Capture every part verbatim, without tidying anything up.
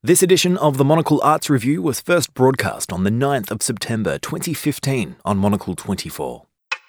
This edition of the Monocle Arts Review was first broadcast on the ninth of September twenty fifteen on Monocle twenty-four.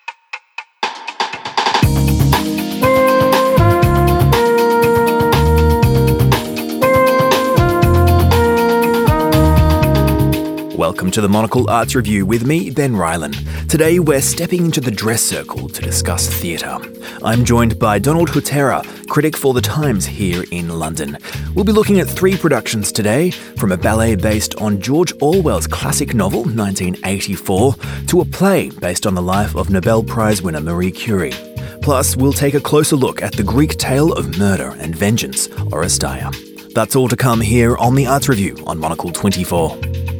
Welcome to the Monocle Arts Review with me, Ben Ryland. Today we're stepping into the dress circle to discuss theatre. I'm joined by Donald Hutera, critic for The Times here in London. We'll be looking at three productions today, from a ballet based on George Orwell's classic novel, nineteen eighty-four, to a play based on the life of Nobel Prize winner Marie Curie. Plus, we'll take a closer look at the Greek tale of murder and vengeance, Oresteia. That's all to come here on the Arts Review on Monocle twenty-four.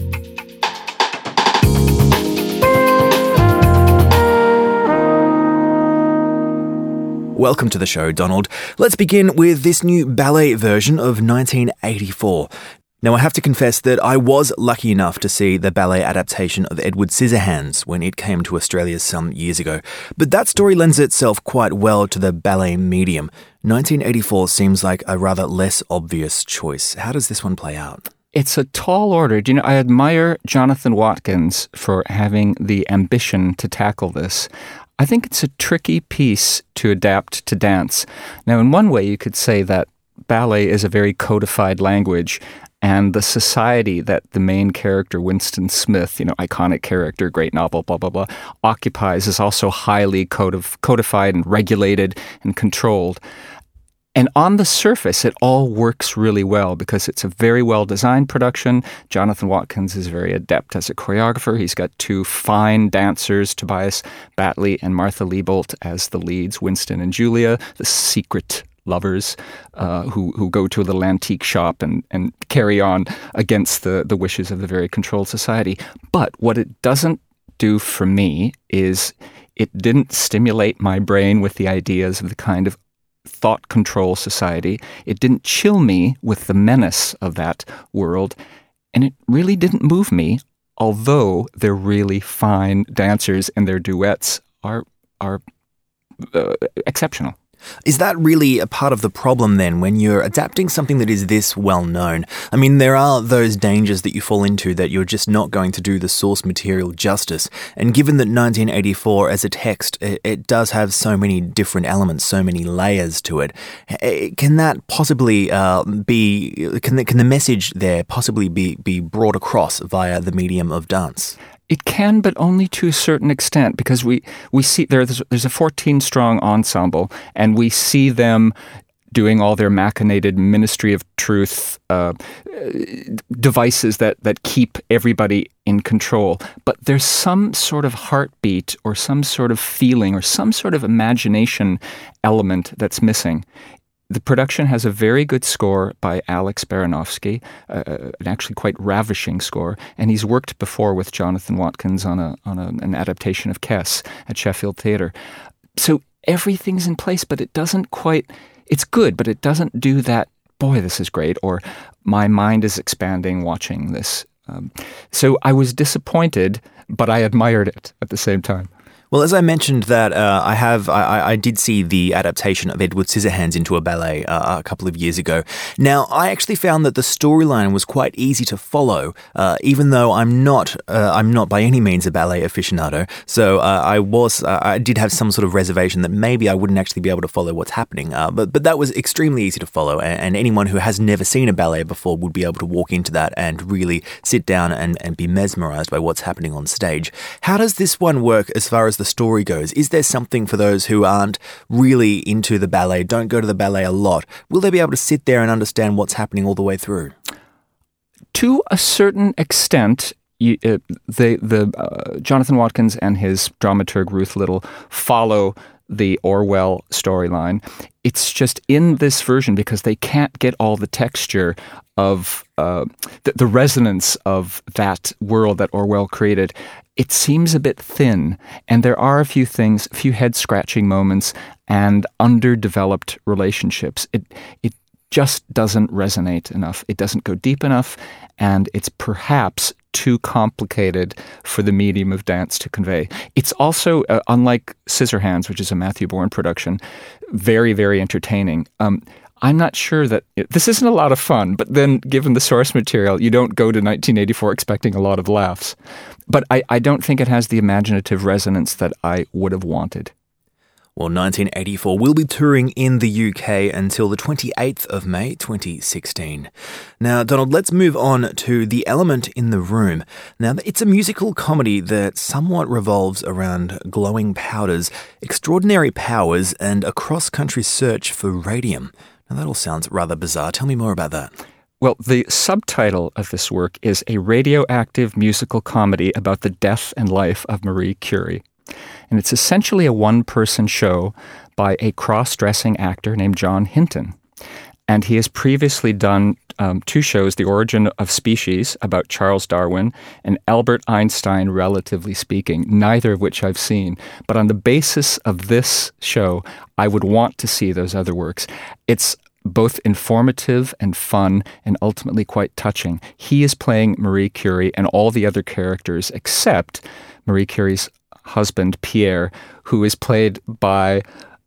Welcome to the show, Donald. Let's begin with this new ballet version of nineteen eighty-four. Now, I have to confess that I was lucky enough to see the ballet adaptation of Edward Scissorhands when it came to Australia some years ago. But that story lends itself quite well to the ballet medium. nineteen eighty-four seems like a rather less obvious choice. How does this one play out? It's a tall order. Do you know, I admire Jonathan Watkins for having the ambition to tackle this. I think it's a tricky piece to adapt to dance. Now, in one way, you could say that ballet is a very codified language, and the society that the main character, Winston Smith, you know, iconic character, great novel, blah, blah, blah, occupies is also highly codif- codified and regulated and controlled. And on the surface, it all works really well because it's a very well-designed production. Jonathan Watkins is very adept as a choreographer. He's got two fine dancers, Tobias Batley and Martha Liebolt, as the leads, Winston and Julia, the secret lovers uh, who who go to a little antique shop and, and carry on against the, the wishes of a very controlled society. But what it doesn't do for me is it didn't stimulate my brain with the ideas of the kind of thought control society. It didn't chill me with the menace of that world, and it really didn't move me, although they're really fine dancers and their duets are are uh, exceptional. Is that really a part of the problem then when you're adapting something that is this well known? I mean, there are those dangers that you fall into that you're just not going to do the source material justice. And given that nineteen eighty-four as a text, it, it does have so many different elements, so many layers to it, can that possibly uh, be, can the, can the message there possibly be, be brought across via the medium of dance? It can, but only to a certain extent, because we, we see there's, there's a fourteen-strong ensemble, and we see them doing all their machinated Ministry of Truth uh, devices that, that keep everybody in control. But there's some sort of heartbeat or some sort of feeling or some sort of imagination element that's missing. The production has a very good score by Alex Baranovsky, uh, an actually quite ravishing score, and he's worked before with Jonathan Watkins on a on a, an adaptation of Kess at Sheffield Theatre. So everything's in place, but it doesn't quite, it's good, but it doesn't do that, boy, this is great, or my mind is expanding watching this. Um, so I was disappointed, but I admired it at the same time. Well, as I mentioned that uh, I have, I, I did see the adaptation of Edward Scissorhands into a ballet uh, a couple of years ago. Now, I actually found that the storyline was quite easy to follow, uh, even though I'm not, uh, I'm not by any means a ballet aficionado. So uh, I was, uh, I did have some sort of reservation that maybe I wouldn't actually be able to follow what's happening. Uh, but but that was extremely easy to follow, and, and anyone who has never seen a ballet before would be able to walk into that and really sit down and, and be mesmerized by what's happening on stage. How does this one work as far as the story goes? Is there something for those who aren't really into the ballet, don't go to the ballet a lot? Will they be able to sit there and understand what's happening all the way through? To a certain extent, you, uh, the the uh, Jonathan Watkins and his dramaturg Ruth Little follow the Orwell storyline. It's just in this version, because they can't get all the texture of uh, the, the resonance of that world that Orwell created, it seems a bit thin. And there are a few things, a few head-scratching moments and underdeveloped relationships. It it just doesn't resonate enough. It doesn't go deep enough, and it's perhaps too complicated for the medium of dance to convey. It's also, uh, unlike Scissorhands, which is a Matthew Bourne production, very, very entertaining. Um, I'm not sure that it, this isn't a lot of fun, but then given the source material, you don't go to nineteen eighty-four expecting a lot of laughs. But I, I don't think it has the imaginative resonance that I would have wanted. Well, nineteen eighty-four will be touring in the U K until the twenty-eighth of May twenty sixteen. Now, Donald, let's move on to The Element in the Room. Now, it's a musical comedy that somewhat revolves around glowing powders, extraordinary powers, and a cross-country search for radium. Now, that all sounds rather bizarre. Tell me more about that. Well, the subtitle of this work is A Radioactive Musical Comedy About the Death and Life of Marie Curie. And it's essentially a one-person show by a cross-dressing actor named John Hinton. And he has previously done um, two shows, The Origin of Species, about Charles Darwin, and Albert Einstein, Relatively Speaking, neither of which I've seen. But on the basis of this show, I would want to see those other works. It's both informative and fun and ultimately quite touching. He is playing Marie Curie and all the other characters except Marie Curie's husband, Pierre, who is played by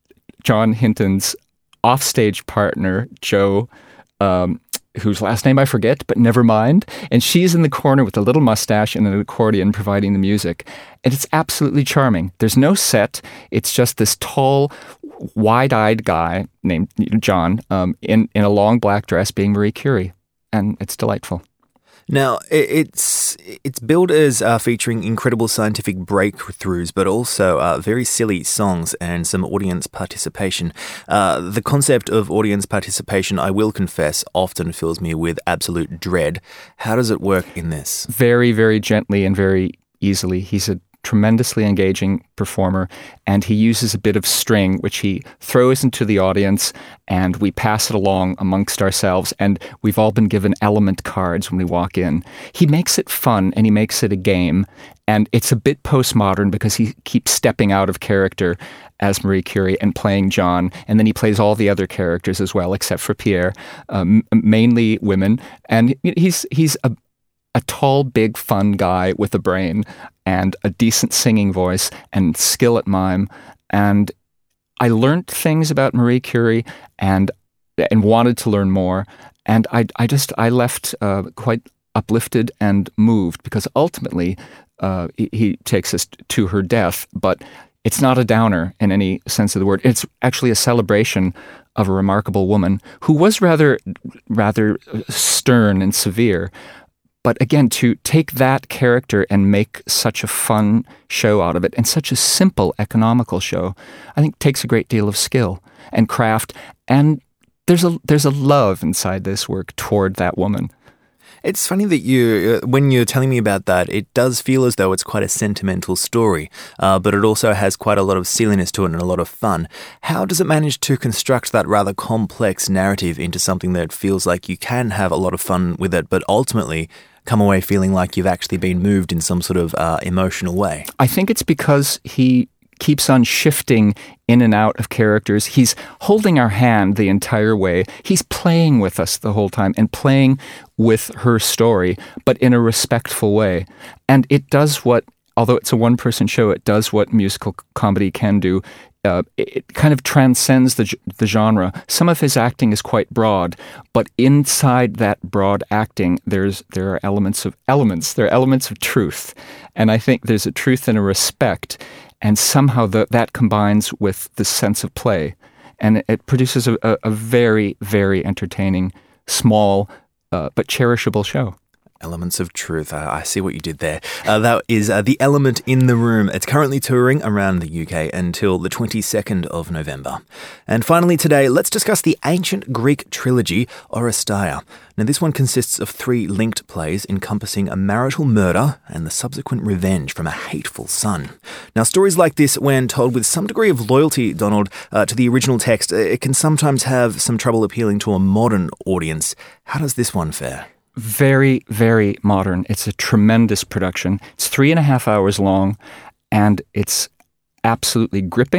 John Hinton's offstage partner, Jo, um, whose last name I forget, but never mind. And she's in the corner with a little mustache and an accordion providing the music. And it's absolutely charming. There's no set. It's just this tall, wide-eyed guy named John um, in, in a long black dress being Marie Curie. And it's delightful. Now, it's it's billed as uh, featuring incredible scientific breakthroughs, but also uh, very silly songs and some audience participation. Uh, the concept of audience participation, I will confess, often fills me with absolute dread. How does it work in this? Very, very gently and very easily. He's a tremendously engaging performer, and he uses a bit of string, which he throws into the audience, and we pass it along amongst ourselves, and we've all been given element cards when we walk in. He makes it fun, and he makes it a game, and it's a bit postmodern because he keeps stepping out of character as Marie Curie and playing John, and then he plays all the other characters as well, except for Pierre, um, mainly women, and he's he's a a tall, big, fun guy with a brain and a decent singing voice and skill at mime. And I learned things about Marie Curie and and wanted to learn more. And I, I just, I left uh, quite uplifted and moved because ultimately uh, he, he takes us to her death. But it's not a downer in any sense of the word. It's actually a celebration of a remarkable woman who was rather, rather stern and severe. But again, to take that character and make such a fun show out of it, and such a simple, economical show, I think takes a great deal of skill and craft. And there's a there's a love inside this work toward that woman. It's funny that you, uh, when you're telling me about that, it does feel as though it's quite a sentimental story, uh, but it also has quite a lot of silliness to it and a lot of fun. How does it manage to construct that rather complex narrative into something that feels like you can have a lot of fun with it, but ultimately come away feeling like you've actually been moved in some sort of uh, emotional way? I think it's because he keeps on shifting in and out of characters. He's holding our hand the entire way. He's playing with us the whole time and playing with her story, but in a respectful way. And it does what, although it's a one-person show, it does what musical comedy can do. Uh, it kind of transcends the the genre. Some of his acting is quite broad, but inside that broad acting, there's there are elements of elements. There are elements of truth, and I think there's a truth and a respect, and somehow the, that combines with the sense of play, and it, it produces a, a, a very, very entertaining, small, uh, but cherishable show. Elements of truth. Uh, I see what you did there. Uh, that is uh, The Element in the Room. It's currently touring around the U K until the twenty-second of November. And finally today, let's discuss the ancient Greek trilogy, Oresteia. Now, this one consists of three linked plays encompassing a marital murder and the subsequent revenge from a hateful son. Now, stories like this, when told with some degree of loyalty, Donald, uh, to the original text, it can sometimes have some trouble appealing to a modern audience. How does this one fare? Very, very modern. It's a tremendous production. It's three and a half hours long, and it's absolutely gripping.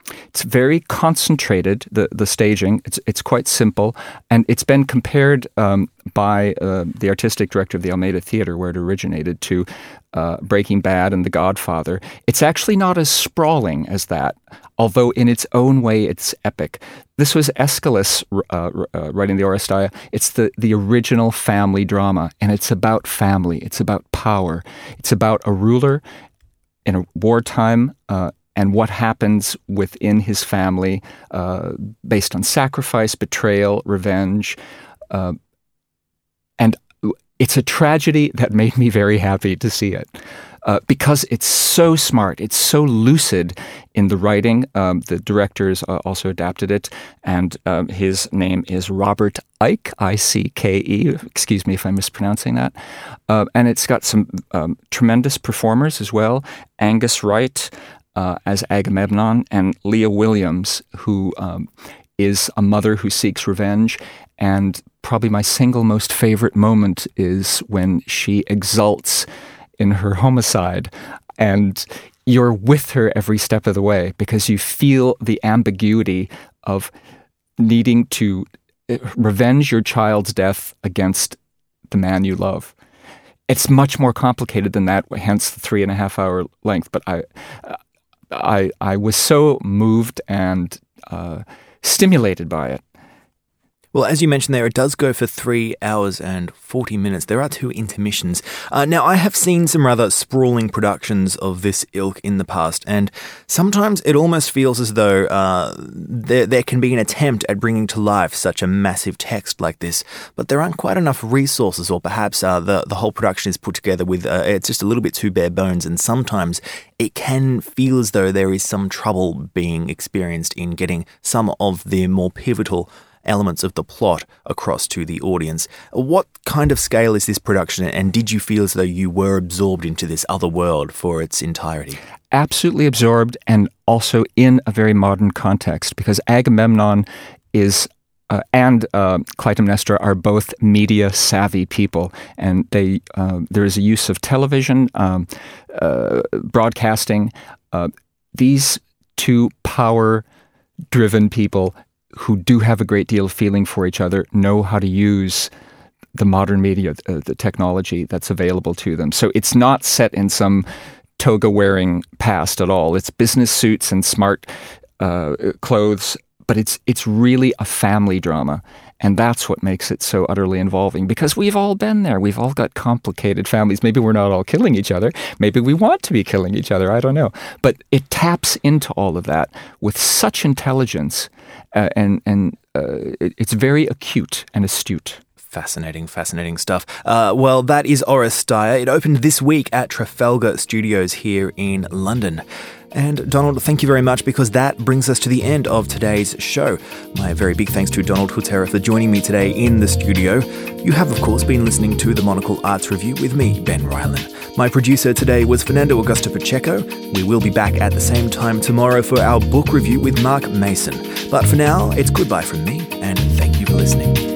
It's very concentrated, the, the staging. It's it's quite simple, and it's been compared um, by uh, the artistic director of the Almeida Theater, where it originated, to uh, Breaking Bad and The Godfather. It's actually not as sprawling as that, although in its own way it's epic. This was Aeschylus uh, uh, writing the Oresteia. It's the, the original family drama, and it's about family. It's about power. It's about a ruler in a wartime uh, and what happens within his family uh, based on sacrifice, betrayal, revenge. Uh, and it's a tragedy that made me very happy to see it. Uh, because it's so smart, it's so lucid in the writing. Um, the directors uh, also adapted it, and um, his name is Robert Icke, I C K E. Excuse me if I'm mispronouncing that. Uh, and it's got some um, tremendous performers as well. Angus Wright uh, as Agamemnon, and Leah Williams, who um, is a mother who seeks revenge. And probably my single most favorite moment is when she exults in her homicide, and you're with her every step of the way because you feel the ambiguity of needing to revenge your child's death against the man you love. It's much more complicated than that, hence the three and a half hour length. But I, I, I was so moved and uh, stimulated by it. Well, as you mentioned there, it does go for three hours and forty minutes. There are two intermissions. Uh, now, I have seen some rather sprawling productions of this ilk in the past, and sometimes it almost feels as though uh, there, there can be an attempt at bringing to life such a massive text like this, but there aren't quite enough resources, or perhaps uh, the, the whole production is put together with, uh, it's just a little bit too bare bones, and sometimes it can feel as though there is some trouble being experienced in getting some of the more pivotal elements of the plot across to the audience. What kind of scale is this production, and did you feel as though you were absorbed into this other world for its entirety? Absolutely absorbed, and also in a very modern context, because Agamemnon is uh, and uh, Clytemnestra are both media-savvy people, and they uh, there is a use of television, um, uh, broadcasting. Uh, these two power-driven people who do have a great deal of feeling for each other know how to use the modern media, uh, the technology that's available to them. So it's not set in some toga-wearing past at all. It's business suits and smart uh, clothes, but it's it's really a family drama. And that's what makes it so utterly involving, because we've all been there. We've all got complicated families. Maybe we're not all killing each other. Maybe we want to be killing each other. I don't know. But it taps into all of that with such intelligence, uh, and, and uh, it, it's very acute and astute. Fascinating, fascinating stuff. Uh, well, that is Oresteia. It opened this week at Trafalgar Studios here in London. And Donald, thank you very much, because that brings us to the end of today's show. My very big thanks to Donald Hutera for joining me today in the studio. You have, of course, been listening to the Monocle Arts Review with me, Ben Ryland. My producer today was Fernando Augusto Pacheco. We will be back at the same time tomorrow for our book review with Mark Mason. But for now, it's goodbye from me, and thank you for listening.